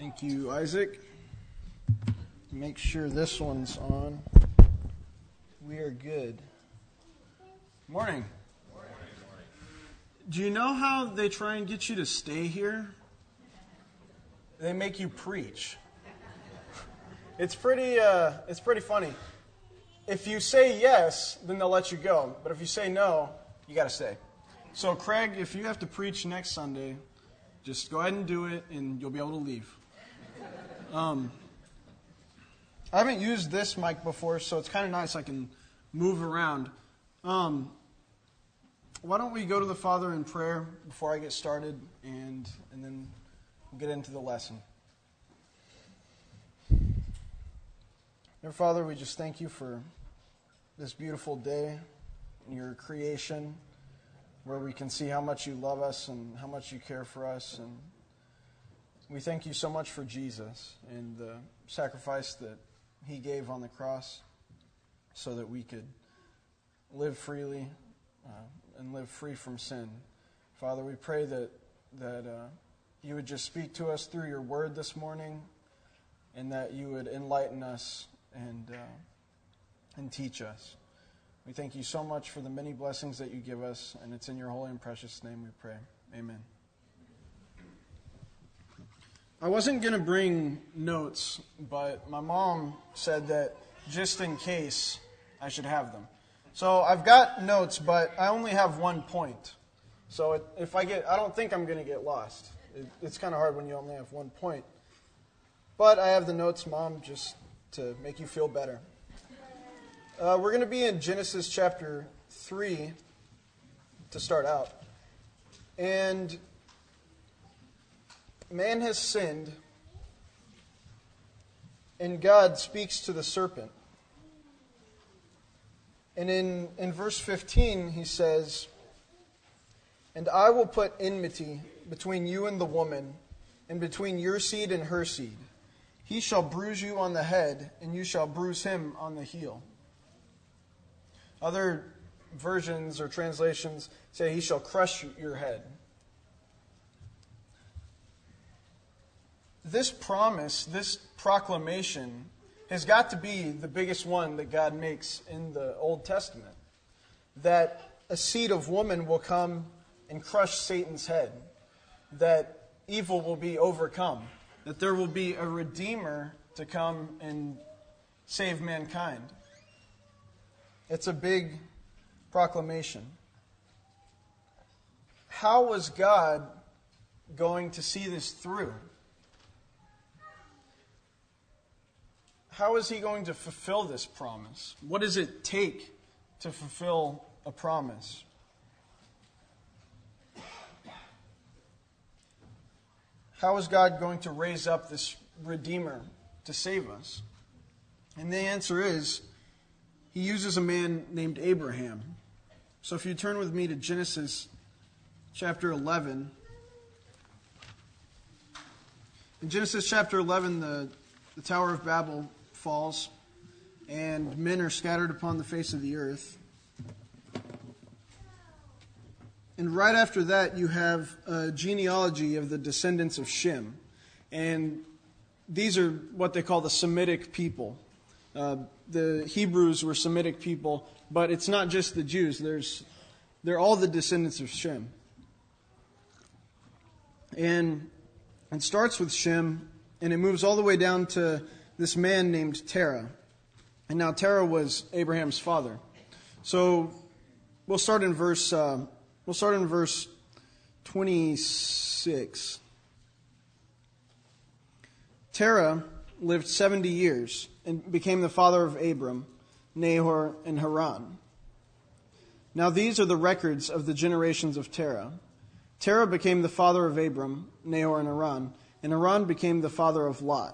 Thank you, Isaac. Make sure this one's on. We are good. Morning. Do you know how they try and get you to stay here? They make you preach. It's pretty funny. If you say yes, then they'll let you go. But if you say no, you got to stay. So, Craig, if you have to preach next Sunday, just go ahead and do it, and you'll be able to leave. I haven't used this mic before, so it's kind of nice. I can move around. Why don't we go to the Father in prayer before I get started, and then we'll get into the lesson. Dear Father, we just thank you for this beautiful day, your creation, where we can see how much you love us and how much you care for us. And we thank you so much for Jesus and the sacrifice that he gave on the cross so that we could live freely and live free from sin. Father, we pray that you would just speak to us through your word this morning, and that you would enlighten us and teach us. We thank you so much for the many blessings that you give us, and it's in your holy and precious name we pray. Amen. I wasn't going to bring notes, but my mom said that just in case I should have them. So I've got notes, but I only have 1 point. So I don't think I'm going to get lost. It's kind of hard when you only have 1 point. But I have the notes, Mom, just to make you feel better. We're going to be in Genesis chapter 3 to start out. And man has sinned, and God speaks to the serpent. And in verse 15, he says, "And I will put enmity between you and the woman, and between your seed and her seed. He shall bruise you on the head, and you shall bruise him on the heel." Other versions or translations say, "He shall crush your head." This promise, this proclamation, has got to be the biggest one that God makes in the Old Testament. That a seed of woman will come and crush Satan's head. That evil will be overcome. That there will be a Redeemer to come and save mankind. It's a big proclamation. How was God going to see this through? How is he going to fulfill this promise? What does it take to fulfill a promise? How is God going to raise up this Redeemer to save us? And the answer is, he uses a man named Abraham. So if you turn with me to Genesis chapter 11. In Genesis chapter 11, the Tower of Babel falls, and men are scattered upon the face of the earth. And right after that, you have a genealogy of the descendants of Shem. And these are what they call the Semitic people. The Hebrews were Semitic people, but it's not just the Jews. They're all the descendants of Shem. And it starts with Shem, and it moves all the way down to this man named Terah. And now Terah was Abraham's father. So we'll start in verse 26. Terah lived 70 years and became the father of Abram, Nahor, and Haran. Now these are the records of the generations of Terah. Terah became the father of Abram, Nahor, and Haran became the father of Lot.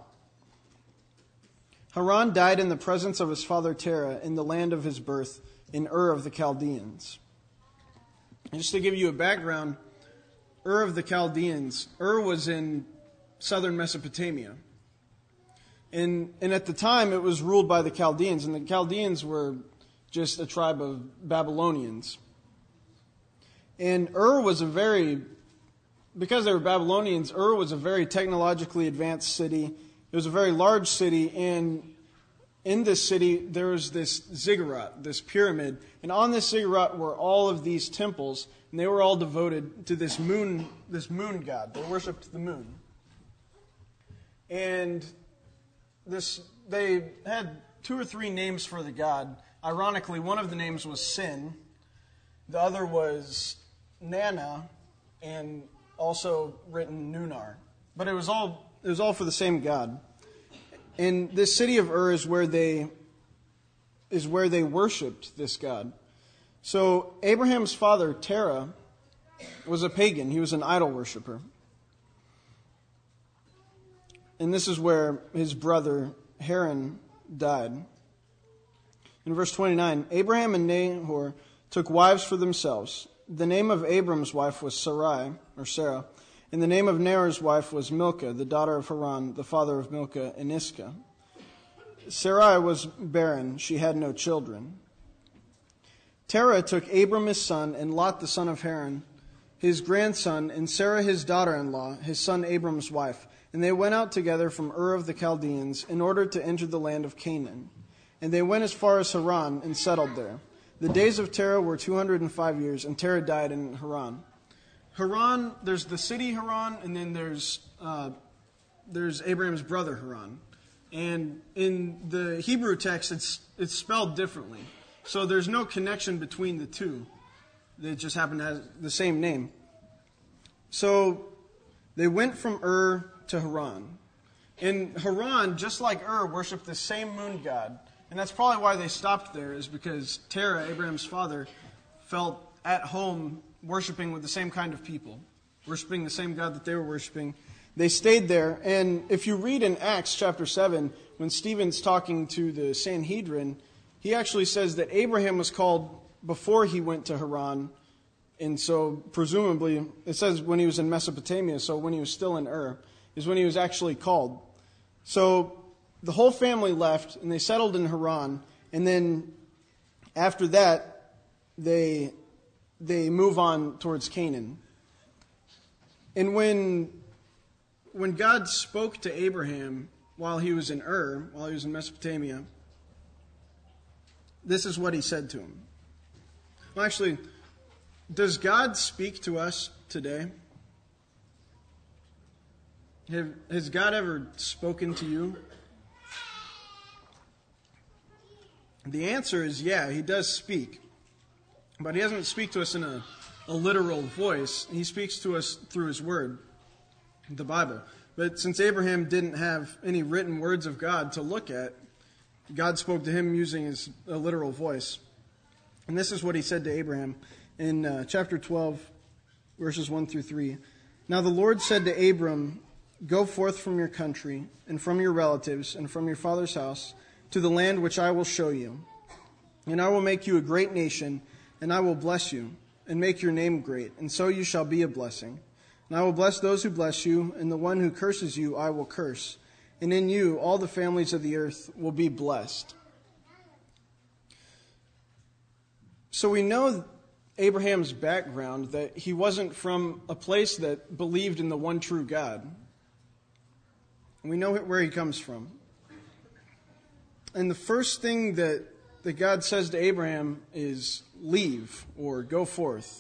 Haran died in the presence of his father Terah in the land of his birth, in Ur of the Chaldeans. And just to give you a background, Ur of the Chaldeans, Ur was in southern Mesopotamia. And at the time, it was ruled by the Chaldeans, and the Chaldeans were just a tribe of Babylonians. And Ur was a very because they were Babylonians, Ur was a very technologically advanced city. It was a very large city, and in this city there was this ziggurat, this pyramid, and on this ziggurat were all of these temples, and they were all devoted to this moon god. They worshipped the moon. And they had 2 or 3 names for the god. Ironically, one of the names was Sin, the other was Nana, and also written Nunar. But it was all for the same god. And this city of Ur is where they worshipped this god. So Abraham's father, Terah, was a pagan. He was an idol worshiper. And this is where his brother Haran died. In verse 29, Abraham and Nahor took wives for themselves. The name of Abram's wife was Sarai, or Sarah, and the name of Nahor's wife was Milcah, the daughter of Haran, the father of Milcah and Iscah. Sarai was barren; she had no children. Terah took Abram his son, and Lot the son of Haran, his grandson, and Sarah his daughter-in-law, his son Abram's wife. And they went out together from Ur of the Chaldeans in order to enter the land of Canaan. And they went as far as Haran and settled there. The days of Terah were 205 years, and Terah died in Haran. Haran, there's the city Haran, and then there's Abraham's brother Haran. And in the Hebrew text, it's spelled differently. So there's no connection between the two. They just happen to have the same name. So they went from Ur to Haran. And Haran, just like Ur, worshipped the same moon god. And that's probably why they stopped there, is because Terah, Abraham's father, felt at home worshiping with the same kind of people, worshiping the same God that they were worshiping. They stayed there. And if you read in Acts chapter 7, when Stephen's talking to the Sanhedrin, he actually says that Abraham was called before he went to Haran. And so presumably, it says when he was in Mesopotamia, so when he was still in Ur, is when he was actually called. So the whole family left, and they settled in Haran. And then after that, they move on towards Canaan. And when God spoke to Abraham while he was in Ur, while he was in Mesopotamia, this is what he said to him. Well, actually, does God speak to us today? Has God ever spoken to you? The answer is yeah, he does speak. But he doesn't speak to us in a literal voice. He speaks to us through his word, the Bible. But since Abraham didn't have any written words of God to look at, God spoke to him using a literal voice. And this is what he said to Abraham in chapter 12, verses 1 through 3. Now the Lord said to Abram, "Go forth from your country and from your relatives and from your father's house to the land which I will show you. And I will make you a great nation, and I will bless you and make your name great, and so you shall be a blessing. And I will bless those who bless you, and the one who curses you I will curse. And in you all the families of the earth will be blessed." So we know Abraham's background, that he wasn't from a place that believed in the one true God. And we know where he comes from. And the first thing that God says to Abraham is leave, or go forth.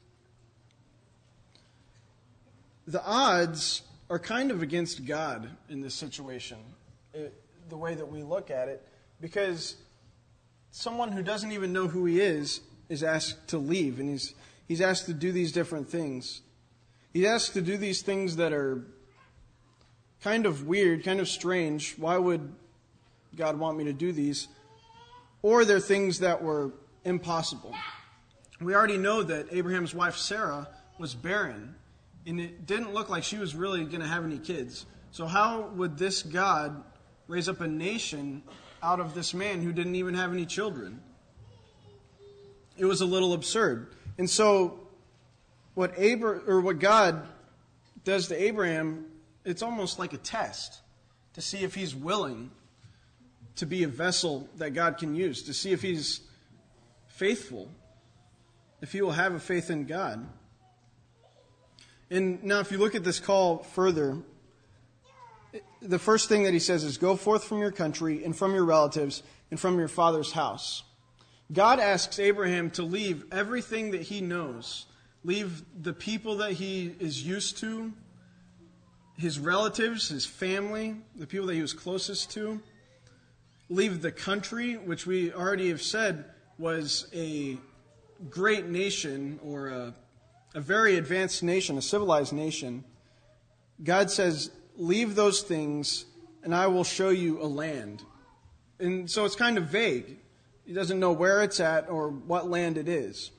The odds are kind of against God in this situation, the way that we look at it, because someone who doesn't even know who he is asked to leave, and he's asked to do these different things. He's asked to do these things that are kind of weird, kind of strange. Why would God want me to do these? Or they're things that were impossible. We already know that Abraham's wife Sarah was barren, and it didn't look like she was really going to have any kids. So how would this God raise up a nation out of this man who didn't even have any children? It was a little absurd. And so what God does to Abraham, it's almost like a test to see if he's willing to be a vessel that God can use, to see if he's faithful, if he will have a faith in God. And now if you look at this call further, the first thing that he says is, go forth from your country and from your relatives and from your father's house. God asks Abraham to leave everything that he knows, leave the people that he is used to, his relatives, his family, the people that he was closest to, leave the country, which we already have said was a great nation or a very advanced nation, a civilized nation. God says, leave those things and I will show you a land. And so it's kind of vague. He doesn't know where it's at or what land it is.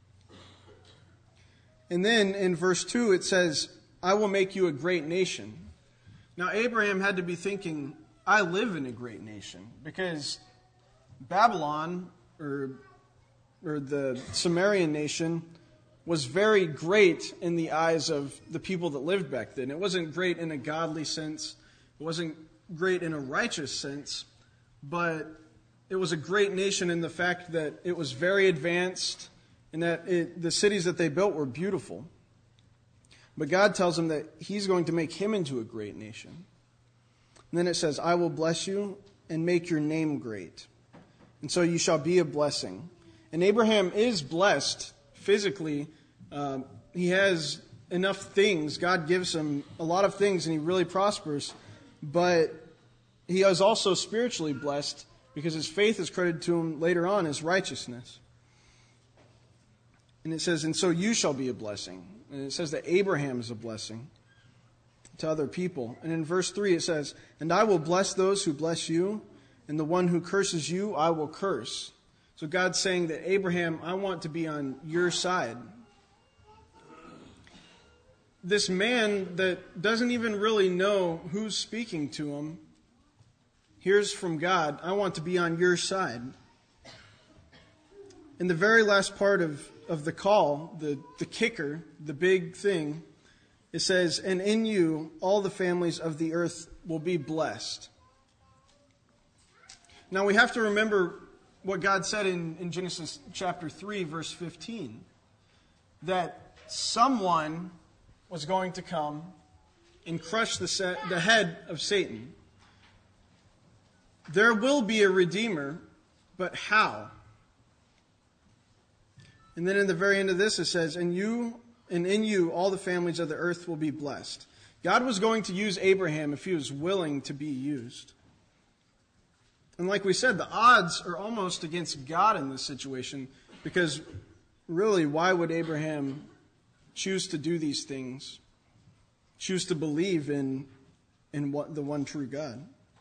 And then in verse 2 it says, I will make you a great nation. Now Abraham had to be thinking, I live in a great nation, because Babylon, or the Sumerian nation, was very great in the eyes of the people that lived back then. It wasn't great in a godly sense. It wasn't great in a righteous sense. But it was a great nation in the fact that it was very advanced and that the cities that they built were beautiful. But God tells him that he's going to make him into a great nation. And then it says, I will bless you and make your name great. And so you shall be a blessing. And Abraham is blessed physically. He has enough things. God gives him a lot of things and he really prospers. But he is also spiritually blessed because his faith is credited to him later on as righteousness. And it says, and so you shall be a blessing. And it says that Abraham is a blessing to other people. And in verse 3 it says, and I will bless those who bless you, and the one who curses you I will curse. So God's saying that, Abraham, I want to be on your side. This man that doesn't even really know who's speaking to him hears from God, I want to be on your side. In the very last part of the call, the kicker, the big thing, it says, and in you all the families of the earth will be blessed. Now we have to remember what God said in Genesis chapter 3, verse 15, that someone was going to come and crush the head of Satan. There will be a Redeemer, but how? And then in the very end of this it says, and in you all the families of the earth will be blessed. God was going to use Abraham if he was willing to be used. And like we said, the odds are almost against God in this situation, because really, why would Abraham choose to do these things? Choose to believe in the one true God?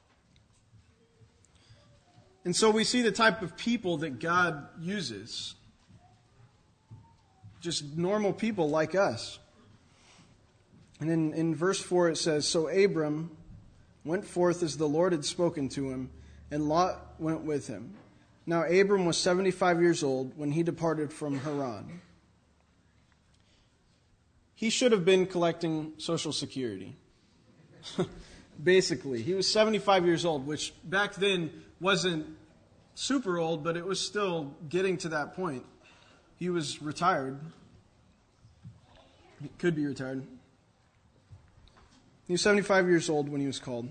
And so we see the type of people that God uses. Just normal people like us. And then in verse 4 it says, so Abram went forth as the Lord had spoken to him, and Lot went with him. Now Abram was 75 years old when he departed from Haran. He should have been collecting Social Security. Basically, he was 75 years old, which back then wasn't super old, but it was still getting to that point. He was retired. He could be retired. He was 75 years old when he was called.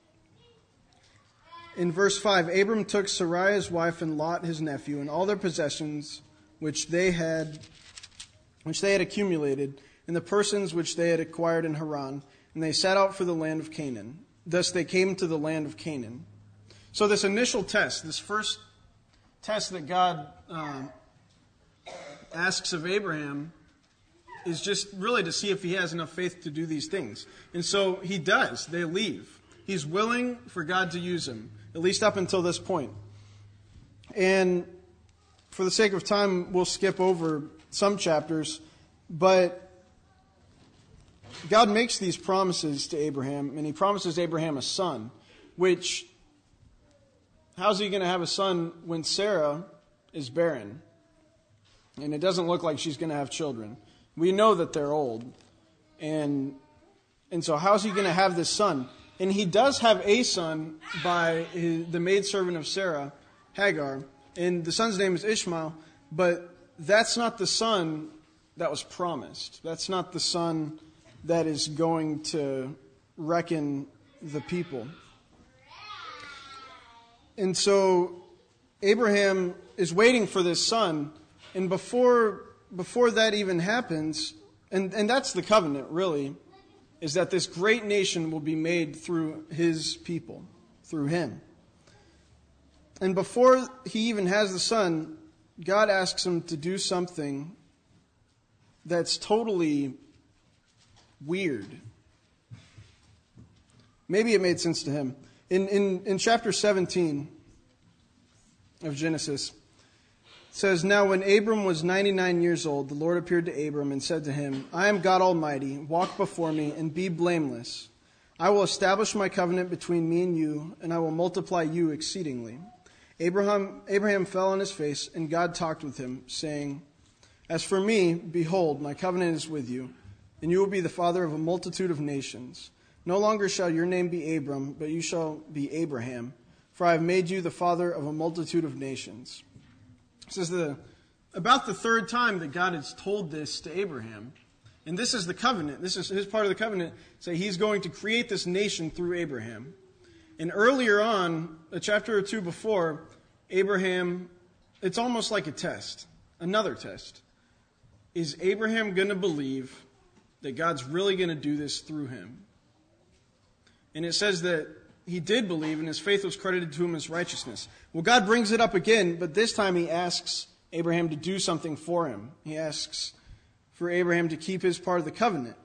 In verse 5, Abram took Sarai his wife and Lot his nephew and all their possessions which they had accumulated, and the persons which they had acquired in Haran, and they set out for the land of Canaan. Thus they came to the land of Canaan. So this initial test, this first test that God asks of Abraham, is just really to see if he has enough faith to do these things. And so he does. They leave. He's willing for God to use him, at least up until this point. And for the sake of time, we'll skip over some chapters, but God makes these promises to Abraham, and he promises Abraham a son, which, how's he going to have a son when Sarah is barren? And it doesn't look like she's going to have children. We know that they're old. And so how's he going to have this son? And he does have a son by the maidservant of Sarah, Hagar. And the son's name is Ishmael. But that's not the son that was promised. That's not the son that is going to reckon the people. And so Abraham is waiting for this son, and before that even happens, and that's the covenant, really, is that this great nation will be made through his people, through him. And before he even has the son, God asks him to do something that's totally weird. Maybe it made sense to him. In chapter 17 of Genesis, it says, "Now when Abram was 99 years old, the Lord appeared to Abram and said to him, 'I am God Almighty. Walk before me and be blameless. I will establish my covenant between me and you, and I will multiply you exceedingly.' Abraham fell on his face, and God talked with him, saying, 'As for me, behold, my covenant is with you, and you will be the father of a multitude of nations. No longer shall your name be Abram, but you shall be Abraham, for I have made you the father of a multitude of nations.'" This is about the third time that God has told this to Abraham. And this is the covenant. This is his part of the covenant. Say he's going to create this nation through Abraham. And earlier on, a chapter or two before, Abraham, it's almost like a test, another test. Is Abraham going to believe that God's really going to do this through him? And it says that he did believe, and his faith was credited to him as righteousness. Well, God brings it up again, but this time he asks Abraham to do something for him. He asks for Abraham to keep his part of the covenant.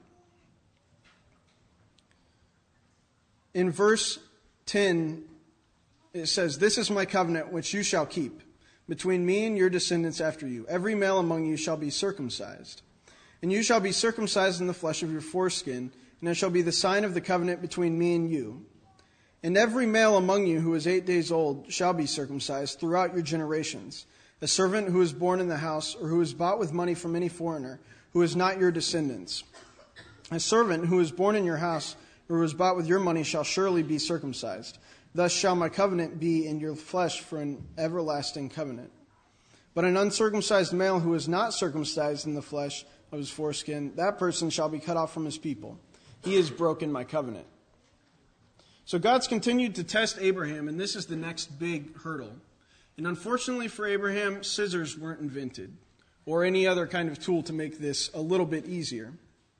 In verse 10, it says, "This is my covenant which you shall keep between me and your descendants after you. Every male among you shall be circumcised. And you shall be circumcised in the flesh of your foreskin, and it shall be the sign of the covenant between me and you. And every male among you who is 8 days old shall be circumcised throughout your generations. A servant who is born in the house or who is bought with money from any foreigner who is not your descendants. A servant who is born in your house or who is bought with your money shall surely be circumcised. Thus shall my covenant be in your flesh for an everlasting covenant. But an uncircumcised male who is not circumcised in the flesh of his foreskin, that person shall be cut off from his people. He has broken my covenant." So God's continued to test Abraham, and this is the next big hurdle. And unfortunately for Abraham, scissors weren't invented, or any other kind of tool to make this a little bit easier.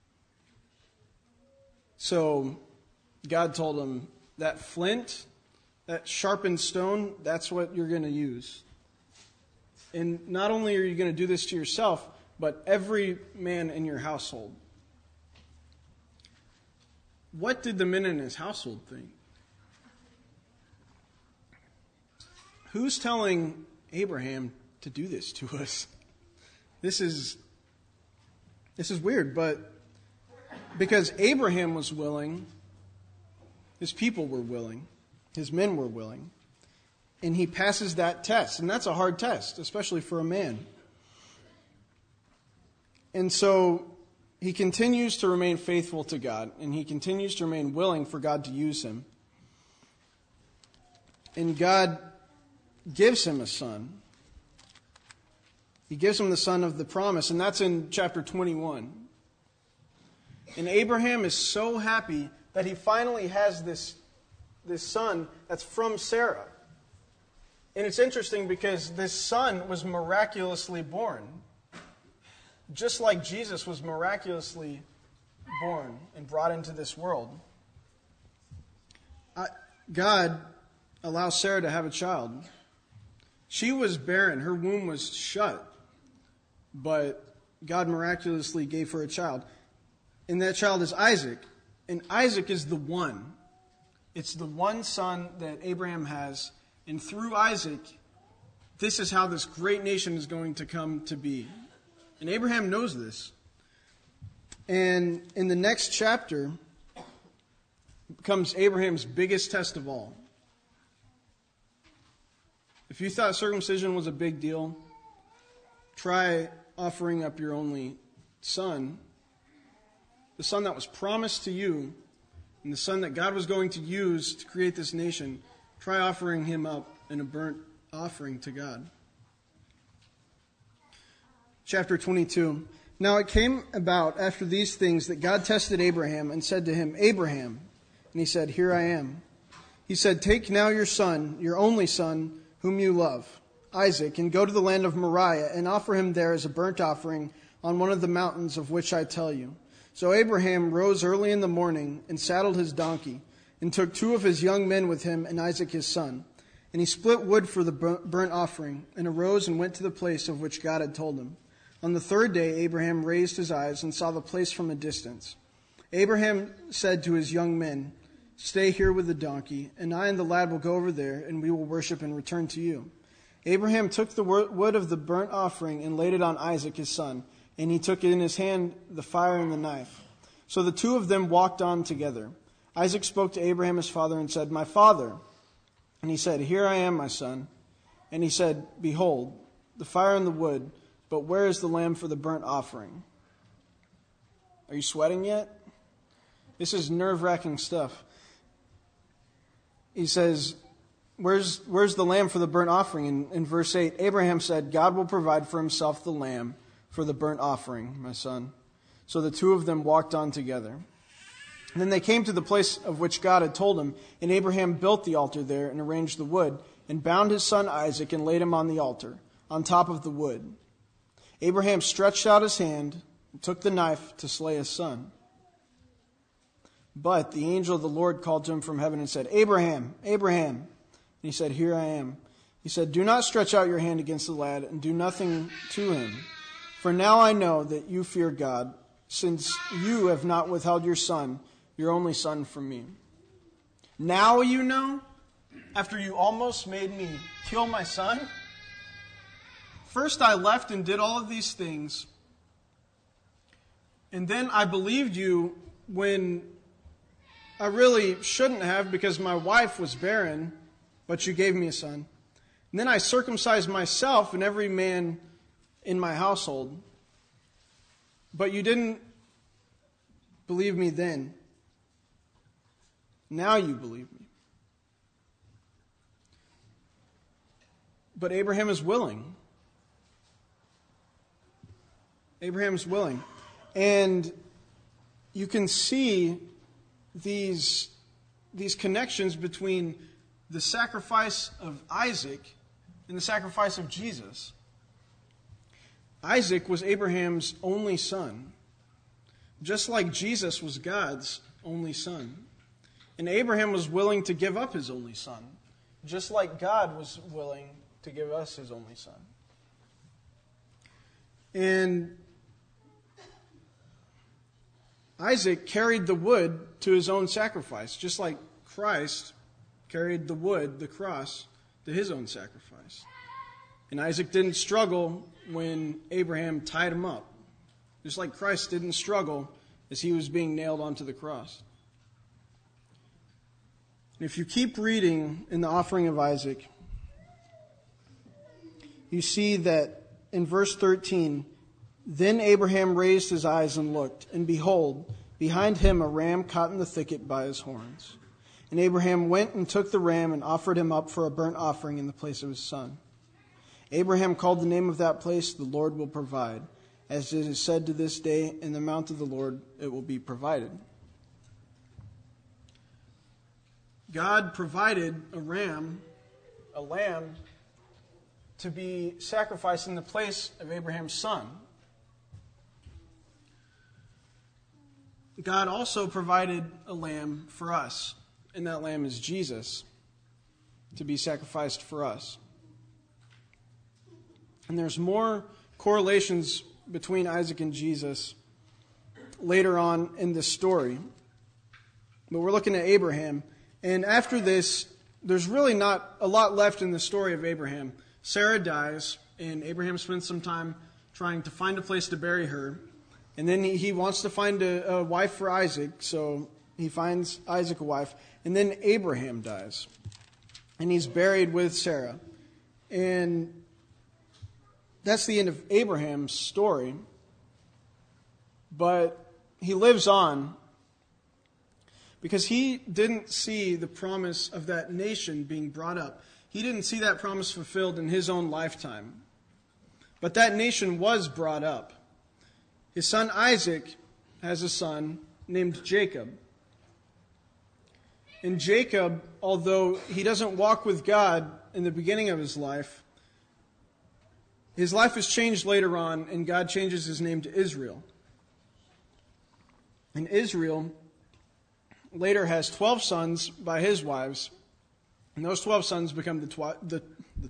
So God told him, that flint, that sharpened stone, that's what you're going to use. And not only are you going to do this to yourself, but every man in your household. What did the men in his household think? Who's telling Abraham to do this to us? This is weird, but because Abraham was willing, his people were willing, his men were willing, and he passes that test. And that's a hard test, especially for a man. And so he continues to remain faithful to God, and he continues to remain willing for God to use him. And God gives him a son. He gives him the son of the promise, and that's in chapter 21. And Abraham is so happy that he finally has this son that's from Sarah. And it's interesting because this son was miraculously born. Just like Jesus was miraculously born and brought into this world. God allows Sarah to have a child. She was barren. Her womb was shut. But God miraculously gave her a child. And that child is Isaac. And Isaac is the one. It's the one son that Abraham has. And through Isaac, this is how this great nation is going to come to be. And Abraham knows this. And in the next chapter comes Abraham's biggest test of all. If you thought circumcision was a big deal, try offering up your only son, the son that was promised to you, and the son that God was going to use to create this nation. Try offering him up in a burnt offering to God. Chapter 22. Now it came about after these things that God tested Abraham and said to him, Abraham. And he said, Here I am. He said, Take now your son, your only son, whom you love, Isaac, and go to the land of Moriah and offer him there as a burnt offering on one of the mountains of which I tell you. So Abraham rose early in the morning and saddled his donkey and took 2 of his young men with him and Isaac his son. And he split wood for the burnt offering and arose and went to the place of which God had told him. On the 3rd day, Abraham raised his eyes and saw the place from a distance. Abraham said to his young men, Stay here with the donkey, and I and the lad will go over there, and we will worship and return to you. Abraham took the wood of the burnt offering and laid it on Isaac his son, and he took in his hand the fire and the knife. So the 2 of them walked on together. Isaac spoke to Abraham his father and said, My father. And he said, Here I am, my son. And he said, Behold, the fire and the wood, but where is the lamb for the burnt offering? Are you sweating yet? This is nerve-wracking stuff. He says, Where's the lamb for the burnt offering? In verse 8, Abraham said, God will provide for himself the lamb for the burnt offering, my son. So the 2 of them walked on together. And then they came to the place of which God had told him, and Abraham built the altar there and arranged the wood, and bound his son Isaac and laid him on the altar, on top of the wood. Abraham stretched out his hand and took the knife to slay his son. But the angel of the Lord called to him from heaven and said, Abraham, Abraham. And he said, Here I am. He said, Do not stretch out your hand against the lad and do nothing to him. For now I know that you fear God, since you have not withheld your son, your only son, from me. Now you know, after you almost made me kill my son? First I left and did all of these things, and then I believed you when I really shouldn't have, because my wife was barren, but you gave me a son. And then I circumcised myself and every man in my household, but you didn't believe me then. Now you believe me. But Abraham is willing. Abraham is willing. And you can see these connections between the sacrifice of Isaac and the sacrifice of Jesus. Isaac was Abraham's only son, just like Jesus was God's only son. And Abraham was willing to give up his only son, just like God was willing to give us his only son. And Isaac carried the wood to his own sacrifice, just like Christ carried the wood, the cross, to his own sacrifice. And Isaac didn't struggle when Abraham tied him up, just like Christ didn't struggle as he was being nailed onto the cross. And if you keep reading in the offering of Isaac, you see that in verse 13, Then Abraham raised his eyes and looked, and behold, behind him a ram caught in the thicket by his horns. And Abraham went and took the ram and offered him up for a burnt offering in the place of his son. Abraham called the name of that place, The Lord Will Provide. As it is said to this day, In the mount of the Lord it will be provided. God provided a ram, a lamb, to be sacrificed in the place of Abraham's son. God also provided a lamb for us, and that lamb is Jesus, to be sacrificed for us. And there's more correlations between Isaac and Jesus later on in this story. But we're looking at Abraham. And after this, there's really not a lot left in the story of Abraham. Sarah dies, and Abraham spends some time trying to find a place to bury her. And then he wants to find a wife for Isaac, so he finds Isaac a wife. And then Abraham dies, and he's buried with Sarah. And that's the end of Abraham's story. But he lives on because he didn't see the promise of that nation being brought up. He didn't see that promise fulfilled in his own lifetime. But that nation was brought up. His son Isaac has a son named Jacob. And Jacob, although he doesn't walk with God in the beginning of his life is changed later on, and God changes his name to Israel. And Israel later has 12 sons by his wives, and those 12 sons become the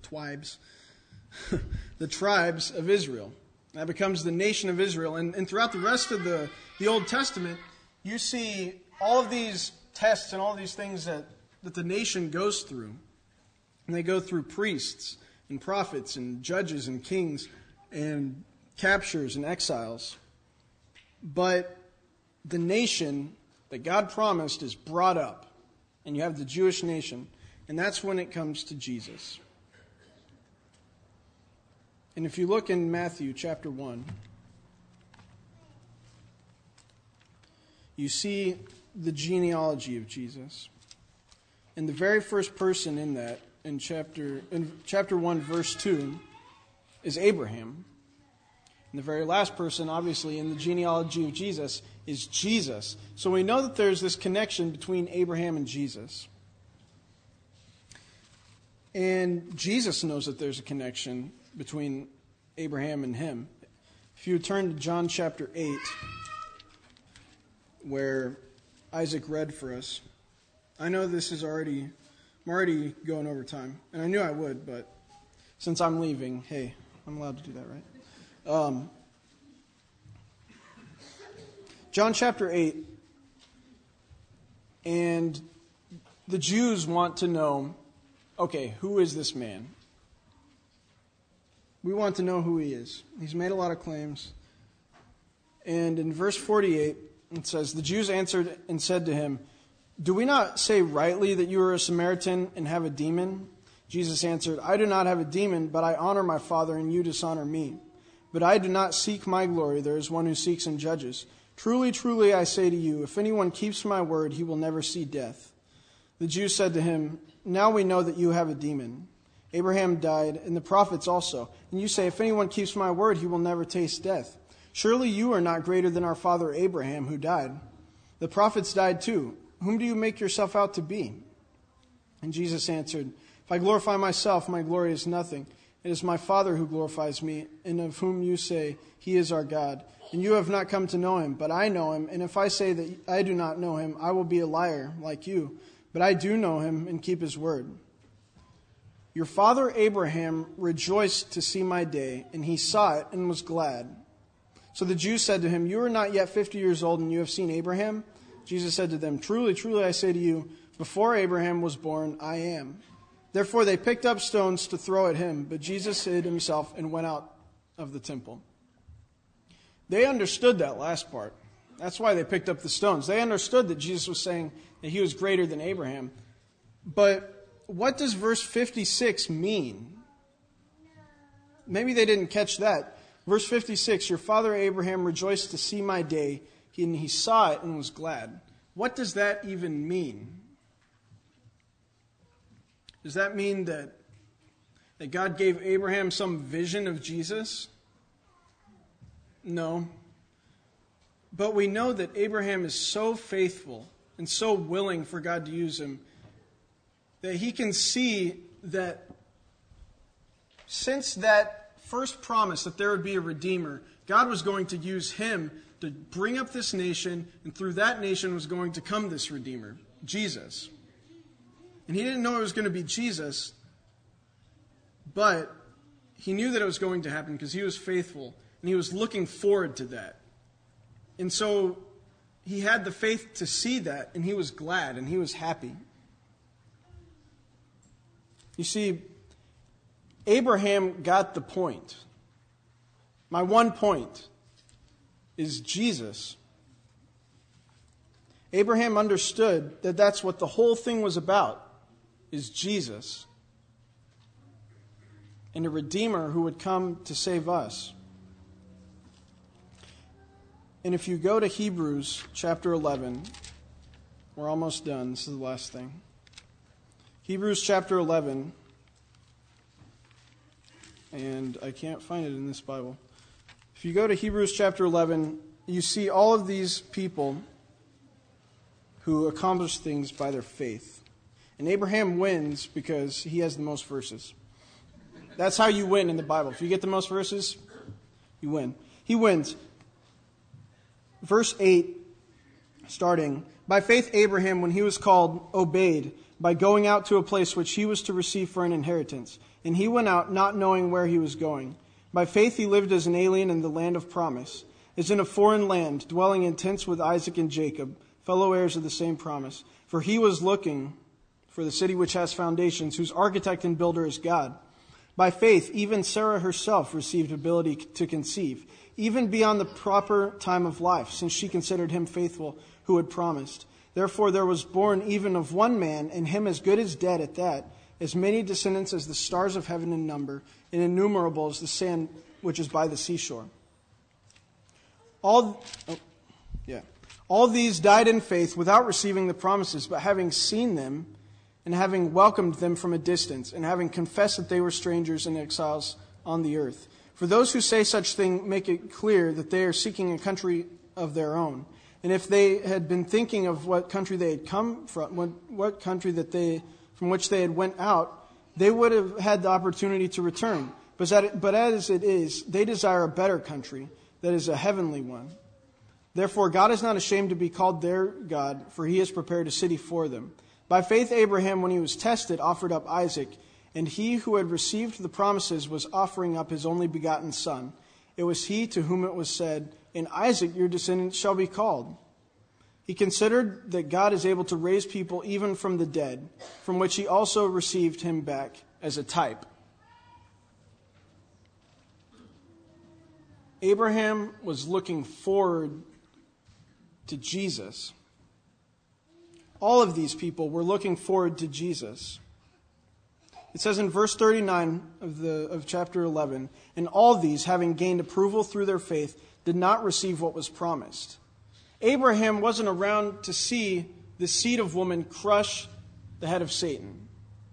tribes of Israel. That becomes the nation of Israel. And throughout the rest of the Old Testament, you see all of these tests and all these things that the nation goes through. And they go through priests and prophets and judges and kings and captures and exiles. But the nation that God promised is brought up. And you have the Jewish nation. And that's when it comes to Jesus. And if you look in Matthew chapter 1, you see the genealogy of Jesus. And the very first person in that, in chapter 1, verse 2, is Abraham. And the very last person, obviously, in the genealogy of Jesus is Jesus. So we know that there's this connection between Abraham and Jesus. And Jesus knows that there's a connection between Abraham and him. If you turn to John chapter 8, where Isaac read for us. I know I'm already going over time. And I knew I would, but since I'm leaving, hey, I'm allowed to do that, right? John chapter 8, and the Jews want to know, okay, who is this man? We want to know who he is. He's made a lot of claims. And in verse 48, it says, the Jews answered and said to him, do we not say rightly that you are a Samaritan and have a demon? Jesus answered, I do not have a demon, but I honor my Father, and you dishonor me. But I do not seek my glory. There is one who seeks and judges. Truly, truly, I say to you, if anyone keeps my word, he will never see death. The Jews said to him, now we know that you have a demon. Abraham died, and the prophets also. And you say, if anyone keeps my word, he will never taste death. Surely you are not greater than our father Abraham, who died. The prophets died too. Whom do you make yourself out to be? And Jesus answered, if I glorify myself, my glory is nothing. It is my Father who glorifies me, and of whom you say, he is our God. And you have not come to know him, but I know him. And if I say that I do not know him, I will be a liar like you. But I do know him and keep his word. Your father Abraham rejoiced to see my day, and he saw it and was glad. So the Jews said to him, you are not yet 50 years old, and you have seen Abraham? Jesus said to them, truly, truly, I say to you, before Abraham was born, I am. Therefore they picked up stones to throw at him, but Jesus hid himself and went out of the temple. They understood that last part. That's why they picked up the stones. They understood that Jesus was saying that he was greater than Abraham. But what does verse 56 mean? Maybe they didn't catch that. Verse 56, your father Abraham rejoiced to see my day, and he saw it and was glad. What does that even mean? Does that mean that God gave Abraham some vision of Jesus? No. But we know that Abraham is so faithful and so willing for God to use him that he can see that since that first promise that there would be a Redeemer, God was going to use him to bring up this nation, and through that nation was going to come this Redeemer, Jesus. And he didn't know it was going to be Jesus, but he knew that it was going to happen because he was faithful, and he was looking forward to that. And so he had the faith to see that, and he was glad, and he was happy. You see, Abraham got the point. My one point is Jesus. Abraham understood that that's what the whole thing was about, is Jesus. And a Redeemer who would come to save us. And if you go to Hebrews chapter 11, we're almost done. This is the last thing. Hebrews chapter 11, and I can't find it in this Bible. If you go to Hebrews chapter 11, you see all of these people who accomplish things by their faith. And Abraham wins because he has the most verses. That's how you win in the Bible. If you get the most verses, you win. He wins. Verse 8, starting, by faith Abraham, when he was called, obeyed, by going out to a place which he was to receive for an inheritance. And he went out, not knowing where he was going. By faith he lived as an alien in the land of promise, as in a foreign land, dwelling in tents with Isaac and Jacob, fellow heirs of the same promise. For he was looking for the city which has foundations, whose architect and builder is God. By faith, even Sarah herself received ability to conceive, even beyond the proper time of life, since she considered him faithful who had promised. Therefore there was born even of one man, and him as good as dead at that, as many descendants as the stars of heaven in number, and innumerable as the sand which is by the seashore. All these died in faith without receiving the promises, but having seen them, and having welcomed them from a distance, and having confessed that they were strangers and exiles on the earth. For those who say such thing make it clear that they are seeking a country of their own. And if they had been thinking of what country they had come from, what country from which they had went out, they would have had the opportunity to return. But as it is, they desire a better country, that is a heavenly one. Therefore God is not ashamed to be called their God, for he has prepared a city for them. By faith Abraham, when he was tested, offered up Isaac, and he who had received the promises was offering up his only begotten son. It was he to whom it was said, in Isaac your descendants shall be called. He considered that God is able to raise people even from the dead, from which he also received him back as a type. Abraham was looking forward to Jesus. All of these people were looking forward to Jesus. It says in verse 39 of chapter 11, and all these, having gained approval through their faith, did not receive what was promised. Abraham wasn't around to see the seed of woman crush the head of Satan.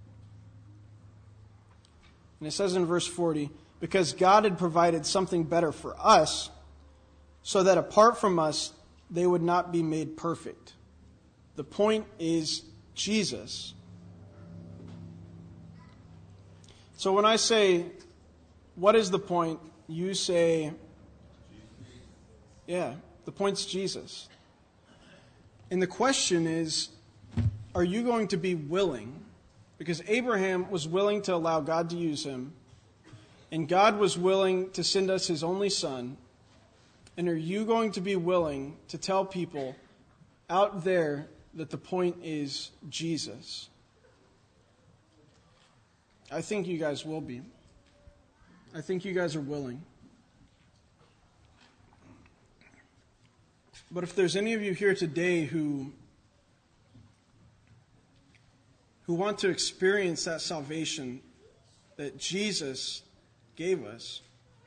And it says in verse 40, because God had provided something better for us, so that apart from us, they would not be made perfect. The point is Jesus. So when I say, what is the point? You say, yeah, the point's Jesus. And the question is, are you going to be willing? Because Abraham was willing to allow God to use him, and God was willing to send us his only son. And are you going to be willing to tell people out there that the point is Jesus? I think you guys will be. I think you guys are willing. But if there's any of you here today who want to experience that salvation that Jesus gave us,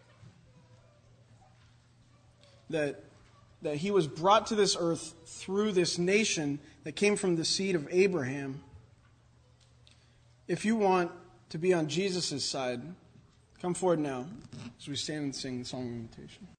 that he was brought to this earth through this nation that came from the seed of Abraham, if you want to be on Jesus' side, come forward now as we stand and sing the song of invitation.